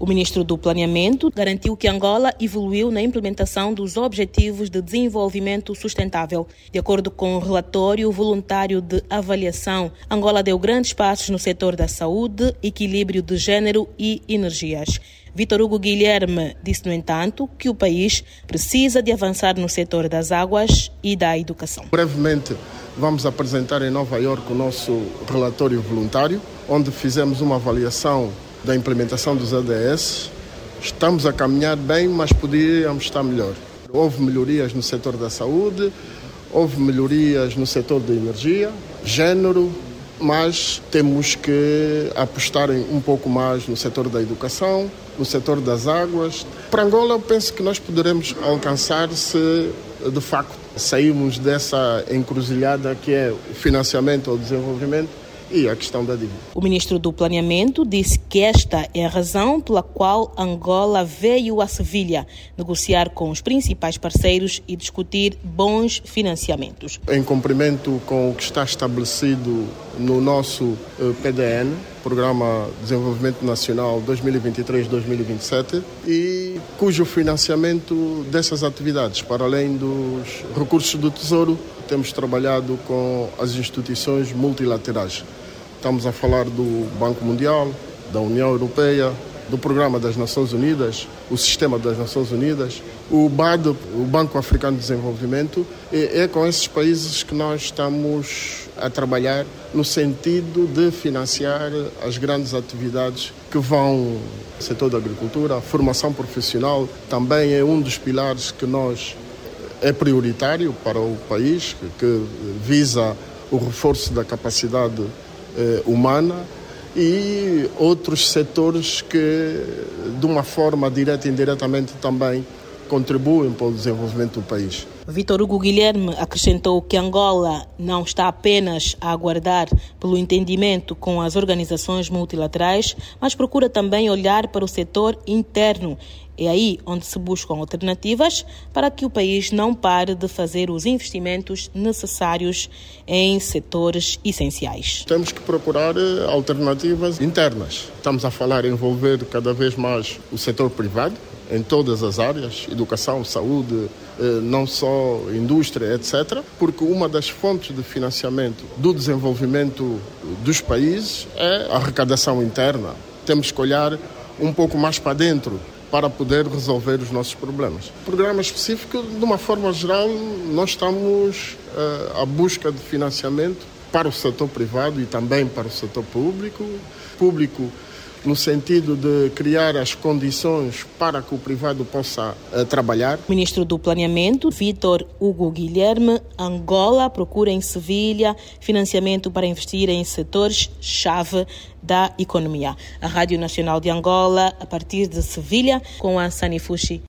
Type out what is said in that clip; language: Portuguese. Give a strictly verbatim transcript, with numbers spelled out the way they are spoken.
ministro do Planeamento garantiu que Angola evoluiu na implementação dos Objetivos de Desenvolvimento Sustentável. De acordo com o relatório voluntário de avaliação, Angola deu grandes passos no setor da saúde, equilíbrio de género e energias. Vítor Hugo Guilherme disse, no entanto, que o país precisa de avançar no setor das águas e da educação. Brevemente vamos apresentar em Nova Iorque o nosso relatório voluntário, onde fizemos uma avaliação da implementação dos A D S. Estamos a caminhar bem, mas poderíamos estar melhor. Houve melhorias no setor da saúde, houve melhorias no setor da energia, género, mas temos que apostar um pouco mais no setor da educação, no setor das águas. Para Angola, eu penso que nós poderemos alcançar se, de facto, sairmos dessa encruzilhada que é o financiamento ao desenvolvimento e a questão da dívida. O ministro do Planeamento disse que esta é a razão pela qual Angola veio a Sevilha negociar com os principais parceiros e discutir bons financiamentos. Em cumprimento com o que está estabelecido no nosso P D N, Programa de Desenvolvimento Nacional dois mil e vinte e três a dois mil e vinte e sete, e cujo financiamento dessas atividades, para além dos recursos do Tesouro, temos trabalhado com as instituições multilaterais. Estamos a falar do Banco Mundial, da União Europeia, do Programa das Nações Unidas, o Sistema das Nações Unidas, o B A D, o Banco Africano de Desenvolvimento. É com esses países que nós estamos a trabalhar no sentido de financiar as grandes atividades que vão no setor da agricultura. A formação profissional também é um dos pilares que nós é prioritário para o país, que visa o reforço da capacidade eh, humana, e outros setores que, de uma forma direta e indiretamente, também contribuem para o desenvolvimento do país. Vítor Hugo Guilherme acrescentou que Angola não está apenas a aguardar pelo entendimento com as organizações multilaterais, mas procura também olhar para o setor interno. É aí onde se buscam alternativas para que o país não pare de fazer os investimentos necessários em setores essenciais. Temos que procurar alternativas internas. Estamos a falar em envolver cada vez mais o setor privado, em todas as áreas, educação, saúde, não só indústria, etcétera, porque uma das fontes de financiamento do desenvolvimento dos países é a arrecadação interna. Temos que olhar um pouco mais para dentro para poder resolver os nossos problemas. Programa específico, de uma forma geral, nós estamos uh, à busca de financiamento para o setor privado e também para o setor público. Público no sentido de criar as condições para que o privado possa uh, trabalhar. Ministro do Planeamento, Vítor Hugo Guilherme, Angola procura em Sevilha financiamento para investir em setores-chave da economia. A Rádio Nacional de Angola, a partir de Sevilha, com a Sani Fushi.